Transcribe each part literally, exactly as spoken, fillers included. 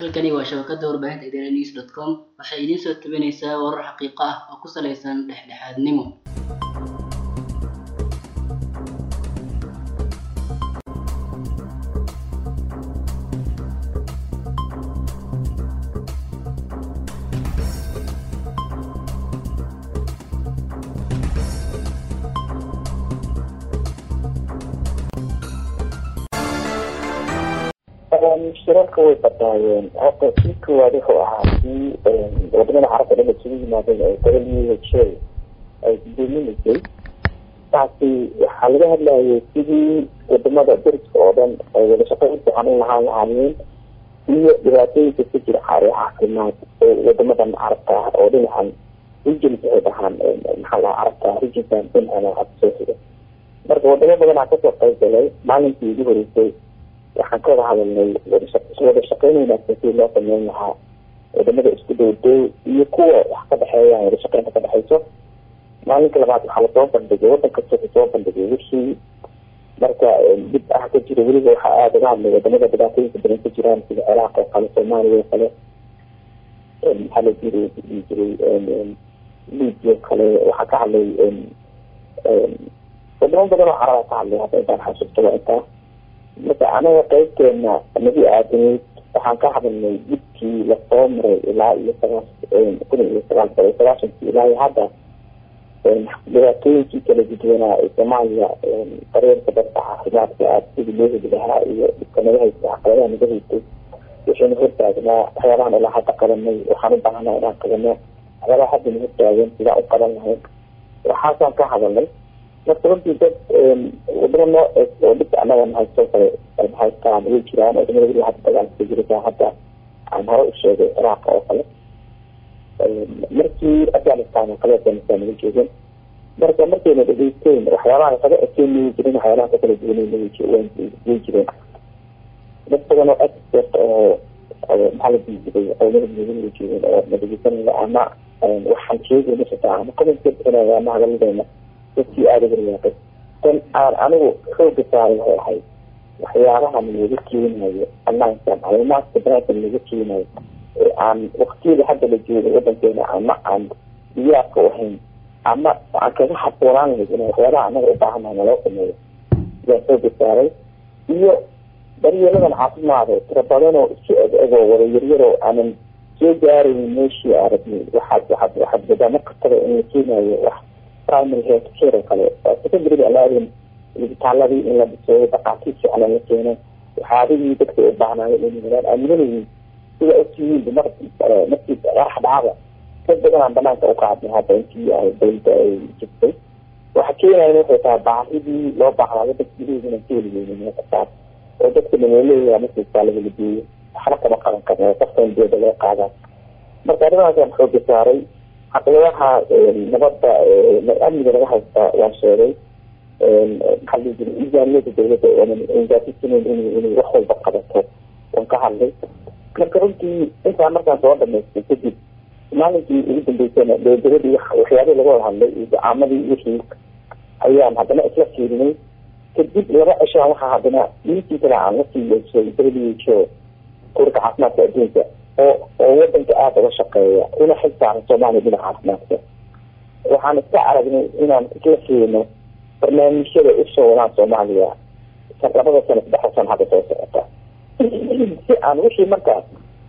halkani waa shabakada warbaahinta idaaha news dot com waxay idin soo tabanaysaa warar xaqiiqo ah oo ku saleysan dhexdhexaadnimo. shirarka way badnaayeen hadda kii koowaad wuxuu ahaa kii wadamada carabta dhan isugu yimaadeen ee w h o ay guddoominaysay taasi waxaa laga hadlayay sidii wadamada dariska oo dhan ay wada shaqeyn fiican u lahaan lahaayeen iyo dhibaatooyinka ka jira xaare caafimaad oo wadamadan carabta ah oo dhinacan regions waxay dhahaan maxaa lahaa carabta regionkan dhinacan oo hadda soo xiga marka wadamo badanaa kasoo qayb galay maalinkii ugu horeysay waxaan ka wada hadalnay wada shaqeyn wanaagsan sidii loo sameyn lahaa wadamada isku dhow dhow iyo kuwa wax ka dhexeeyaan wada shaqeynta ka dhexeyso. maalinka labaad waxaa lasoo bandhigay wadan kasta kusoo bandhigay wixii marka dib ah ka jira weliba waxaa aada uga hadlay wadamada dhibaatooyinka badan ka jiraan sida ciraaq oo kale, soomaaliya oo kale, maxaa la jiri jiray libiya oo kale. waxaa ka hadlay wadamo badan oo caraba ka hadlay hadda intaan xasuusto waa intaa. marka anaga qaybteena nagu aadanayd waxaan ka hadalnay dibkii lasoo maray ilaa iyo kun iyo sagaal boqol iyo sagaashankii ilaa hadda dhibaatooyinkii kala gudwanaa ee soomaaliya daryeelka dadka caafimaadka aad sidii loo heli lahaa iyo dhibka naga haysta caqabadaha naga haystay waxaynu hortaagnaa waxyaabahan ilaa hadda qabanay waxaan u baahanaa inaan qabano waxyaabaha hadda na hortaagan sidaa u qaban lahayn waxaasaan ka hadalnay. marka runtii dad wadamo noo eg oo dhibka anaga nahaysto kale haystaan way jiraan wadamada weliba hadda dagaalka jirta hadda aan hore u sheegay ciraaq oo kale, markii afghanistan oo kale afghanistan naga joogeen. marka markayna dhageysteen waxyaabaha kaga ekeynay jirin waxyaabaha ka kala duwanay way jireen dad badan oo expert oo maxaa la dhihi jiray qowmada mudan way joogeen oo na dhegeysanaya ama waxaan sheegayna xitaa ama commentka bixinaya ama hadaladeyna dadkii aada uga riyaaqay tan aan anigu xooga saaray waxay ahayd waxyaabahan laga keenayo banaankan calimaadka banaankan laga keenayo ee aan waktiyada hadda la joogay wadankeena ama aan diyaarka u ahayn ama aan kaga habboonaan lahayd in waxyaabaha anaga u baahannahay naloo sameeyo sidaan xooga saaray iyo daryeeladan caafimaado tira badanoo isu eg egoo wada yaryaroo aanan soo gaaraynin meeshii aragnay waxaad waxaad waxaad badaa markastaba in la keenayo wax primary health care oo kale secondary alaadin isbitaaladii in la dhiso dhaqaatiir fiican la keeno waxaadihii dadka u baahnayo inay helaan aaminanayiin sida ogtihiin mar markii qarax dhacaba dad badan aan banaanka u qaadnay hadda intii ay dowladda ay jirtay waxa keenaya waxay tahay baahidii loo baahnaa dadka gudahoodana keeligeyn meekasaas oo dadka dhameeleeya markii isbitaalada la geeyo waxna kama qaban karno qofkan diyada loo qaadaa. marka arrimahaasaan xooga saaray caqabadaha nabadda amniga laga haysta waan sheegay maxaa la jiri miisaaniyada dowladda oonan gaasisanayn inay wax walba qabato waan ka hadlay. marka runtii intaa markaan soo dhamaystay kadib maalinkii ugu dambeysana dowladii waxyaabihii laga wada hadlay iyo dacaamadii wixii ayaan haddana isla fiirinay. kadib laba cishaan waxaa haddana ninkii kale aan la sii yeeshay w h o ururka caafimaadka adduunka oo oo wadanka aada uga shaqeeya una xil saaran soomaaliya dhinaca caafimaadka. waxaan iska aragnay inaan isla fiirino barnaamijyada usoo wadaan soomaaliya labada sano saddexa sano hadda soo socota si aan wixii markaas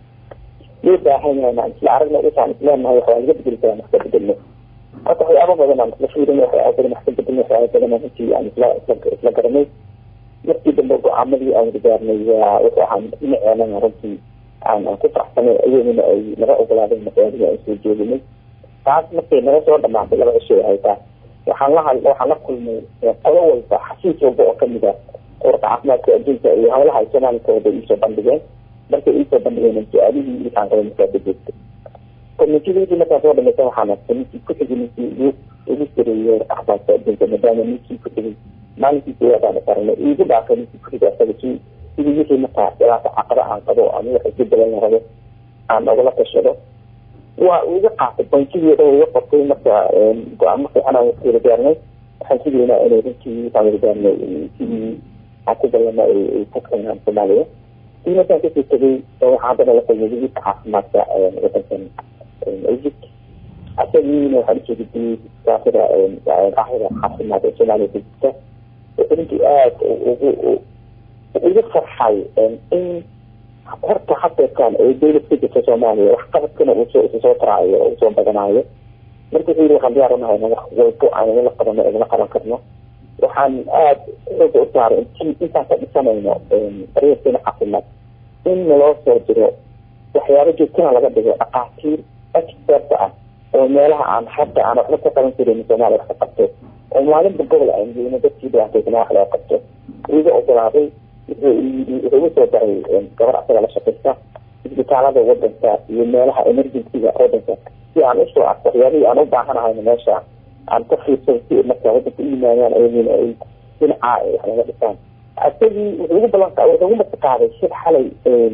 loo baahan yahay aan isla aragno waxaan isleenahay waxaa laga bedeli karaa wax ka bedelno. marka waxyaaba badan aan isla fiirino waxyaaba badan wax ka bedelno waxyaaba badan runtii aan isla isla garanay. markii dambe go-aamadii aan gaarnay waa wuxuu ahaa dhinaceena runtii aan aan ku faraxsanay ayaguna ay naga ogolaadeen maqaadiga aan soo jooginay. taas markay naga soo dhamaatay laba cisho ay haytaa waxaan la waxaan la kulmay qodo walba xasiis walba oo kamid ah ururka caafimaadka adduunka iyo howlaha ay soomaalikooda iisoo bandhigeen. markay iisoo bandhigeen su-aalihii iisaan qaba markaa dajeegtay communitydii markaan soo dhamaysan waxaan arkay ninkii ku xigay ninkii ugu sareeyey ururka caafimaadka adduunka maadaama ninkii ku xigay maalinkii koowaadaan qaranay iigu dhaafay ninkii ku xigay asaga si sidii wixii markaa dhibaata caqaba aan qabo ama wax isu dalan rabo aan ogala tashado waa uga qaatay bankigeeda uga qortay. marka go-aamo fiican aan wada gaarnay waxaan sugaynaa inay runtii aan wada gaarnay sidii aan ku galana ay ka keenaan soomaaliya في مثلا كيف تبي لو عندنا لقى جديد عاصمة مثلا إيجيبت أتمنى وحدث جديد كافرة راحلة عاصمة الصومالية جديدة وإنتقاد ويفرح حي إن حتى حتى كان الدولة في الصومالية وحققت كنا وصوت صوت رعاية وصوت بدناية مركز اللي خلي يعرفنا هنا ويقول أنا لا قدم لا قدم كرنا وحن آد رجع صار إن إنت تسمعنا رئيسنا عاصمة إن لو صدروا وحياة جدا على قد أقاطير أكثر بقى ومالها عن حتى أنا أنا كمان في الصومالية حققته ومعلم بالقبل عندي إنه بس يبغى يعطينا على قصته وإذا أطلعي إذا وصل بعي قرأ أصلا على شقتها بتاع هذا وضع ثاني يمالها إنرجي كذا وضع ثاني يعني إيش رأيك يعني أنا بعهنا هاي ماشى عن تخفيف سوسي مثلا وضع إيمان يعني أيمين أي من عائل على هذا الثاني أتجي وإذا بلغت أو إذا وما تقارن شيء حالي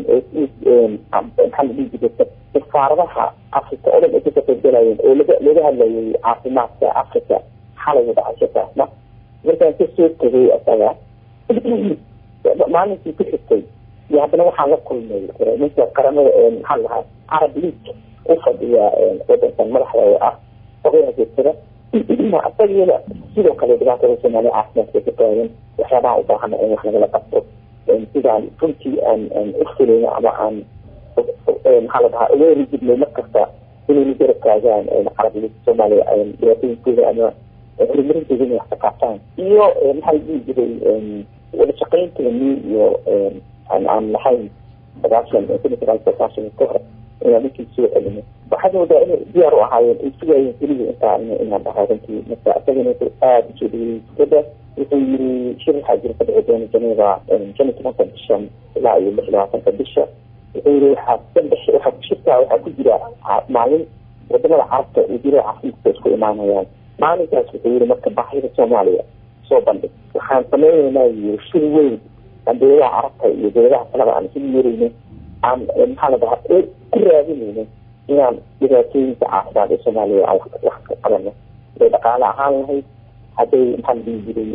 محل بيجي بس الفارضها أفريقيا أولا إذا تقدرين ولقى لقى اللي عاصمات أفريقيا حالي وضع شيء ثاني مثلا تسوي كذي أسرع ما نسي كل شيء يعني أنا وحنا كل مثل قرن محلها عرب ليك وفد يا وضع المرحلة آه طبيعة كذا أتجي لا سيلو كذا بقى ترسم على عاصمة كذا وحنا وضعنا إن إحنا لا قصر إذا كنت أن أن أخلي عن محلها وين يجيب لي مكة اللي يجرب كذا عرب ليك الصومالي أن يعطي كذا أنا المريض يجيني احتقاقان إيو محل يجري ولا شقين كلامي يو عن عن محل بدأشان كل كذا بدأشان الكهرباء يعني ممكن تسوي علمه وحتى وده إنه بيرو عاين يسوي يسوي أنت إنه إنه بهذا أنت مثلا أتجنب آد جدي كذا يقول شو الحاجة اللي تبغى جنيرة جنة مثلا بالشام لا يقول لا مثلا بالشام يقول حتى بالشام حتى شفتها وحكي جرا معين ودنا العرب يجرا عفيف تسوي معنا يعني معنا كاس يقول مركب بحيرة الصومالية صوبا وحان سمعنا يشو وين عندنا عرب يقول أنا عن كل يريني عن محل بحر كل هذه يعني إذا كنت عارف الصومالية أو وقت قبلنا إذا قال عن هاي هذه محل بيجري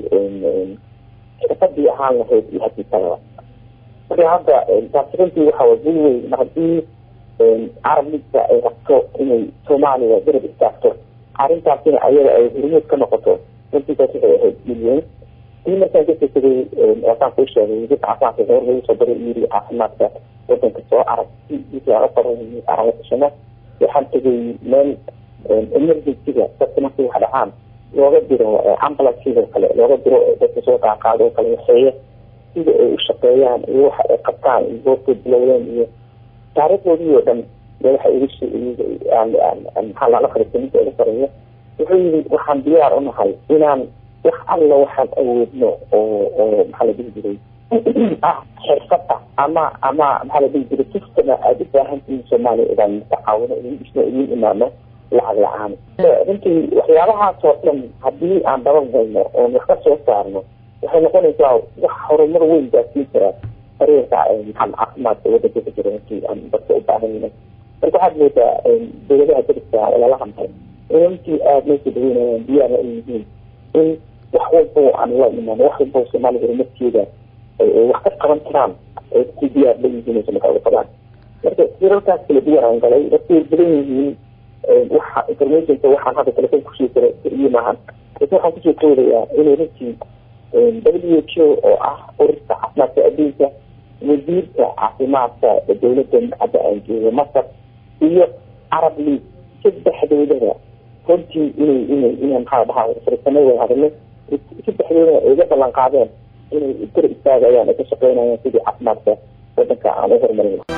تقدي عن هاي هذه السنة فهذا تفصيلتي وحوزني مهدي عرب لسه ركوا إن الصومالية جرب استعطوا عارف تعرفين أيها الهرمات كما قلتوا أنت تتفق مليون في مثلا جت تسوي أصلا في الشهر جت أصلا في غير غير صدر يري أحمد وكان كسر عرب يطلع أكثر من عرب الشمال يحن تجي من النرجس كذا تسمع في واحد عام يقدروا عملا كذا كلا يقدروا بتسوق عقاد وكلا يحيى كذا الشقيان يروح قطع يروح باللون تعرف ودي ودم يروح يعيش يعني عن حال على آخر السنة الأخرى يقول وحن بيار أنه هاي إنام وحن لو وحن أودنا أو محل بيجري آه حرفة أما أما محل بيجري كيف كنا أدفع هنتي الصومالي إذا متعاونة إذا مش نقولين إمامه لعلى العام يمكن وحيالها صوتنا هدي عن ضرب زينا ونختص وصارنا وحين نقول إنتوا وحروا مروين جاسين ترى فريقة محل أحمد وده كيف جرينتي أن بس أباهينا فأنتوا حد ليتا بلدها ترسا ولا لهم هاي يمكن آد نيسي بهينا بيانا إيدين إن وحوضوا عن الله إنما وحوضوا سمالي برمت كيدا وحكت قرن ترام في بيار بلدين سمكاوي طبعا لكن في روكاس كلا بيار عن قلي لكن بلدين waxa information waxa hada telefoon ku soo diray iimahan waxaan ku soo koodaya inay runtii W H O oo ah ururka caafimaadka adduunka wasiirka caafimaadka dowladda hadda ay joogo Masar iyo Arab League saddexdooda runtii inay inay inay maxaa dhahaa farsamada hadallo saddexdooda ay ballan qaadeen inay kor istaagayaan ka shaqeynayaan sidii caafimaadka waddanka aan u horumarin